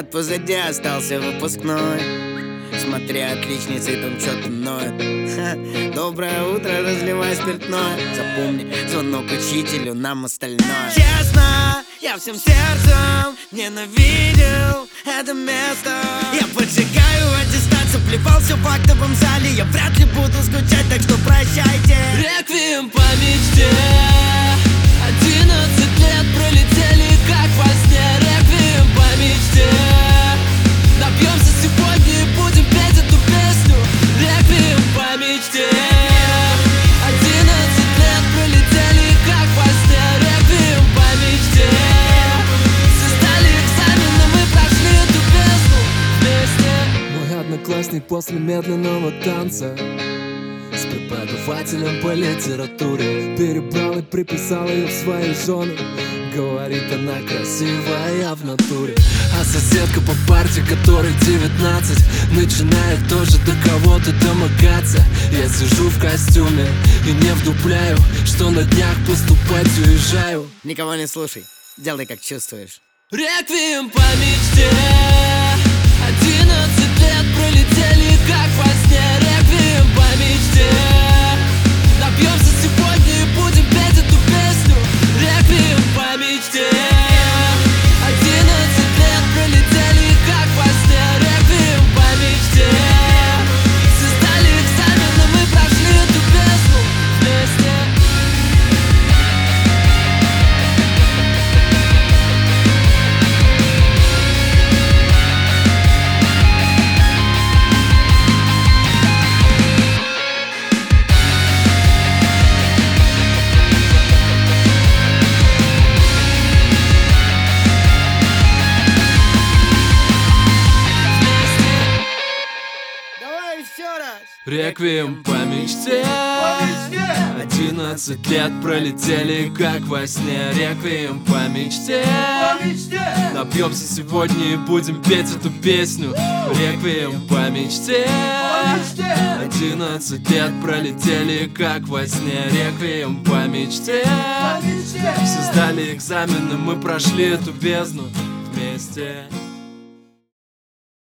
Год позади остался выпускной. Смотри, отличницы там что-то ноют. Доброе утро, разливай спиртное. Запомни, звонок учителю, нам остальное. Честно, я всем сердцем ненавидел это место. Я поджигаю аттестацию, плевал все в актовом зале. Я вряд ли буду скучать, так что прощайте. Реквием по мечте. 11 лет пролетели как во сне. Реквием по мечте. Напьемся сегодня и будем петь эту песню. Реквием по мечте. 11 лет пролетели как во сне. Реквием по мечте. Все сдали экзамены, мы прошли эту песню вместе. Мой одноклассник после медленного танца с преподавателем по литературе перебрал и приписал ее в свою жену. Говорит, она красивая в натуре. А соседка по парте, которой 19, начинает тоже до кого-то домогаться. Я сижу в костюме и не вдупляю, что на днях поступать уезжаю. Никого не слушай, делай как чувствуешь. Реквием по мечте. 11 лет пролетели как во сне. Реквием по мечте. Напьемся сегодня и будем петь эту песню. Реквием по мечте. 11 лет пролетели как во сне. Реквием по мечте. Все сдали экзамены, мы прошли эту песню вместе. Реквием по мечте. 11 лет пролетели как во сне. Реквием по мечте. Напьемся сегодня и будем петь эту песню. Реквием по мечте. 11 лет пролетели как во сне. Реквием по мечте. Все сдали экзамены, мы прошли эту бездну вместе.